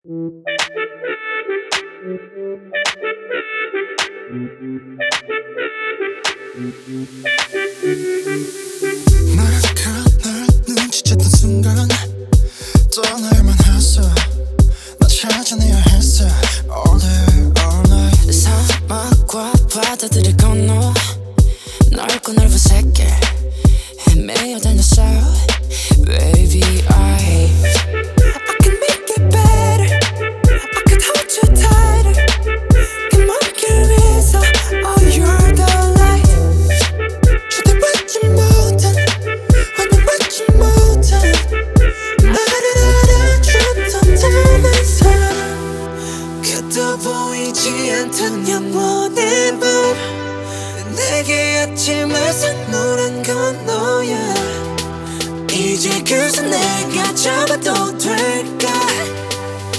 널 눈치챘던 순간 떠날만 했어. 나 찾아내야 했어. All day all night. 사막과 바다들을 건너 넓고 넓은 세계 헤매어 다녔어. Baby I can make it better. I could hold you tighter. 그 먼길 위에서 Oh you're the light. 주대 받지 못한 환영받지 못한 나를 알아주던 다른 사람. 그도 보이지 않던 영원의 밤 내게 아침을 선물한 건 너야. 이제 그새 내가 잡아도 될까.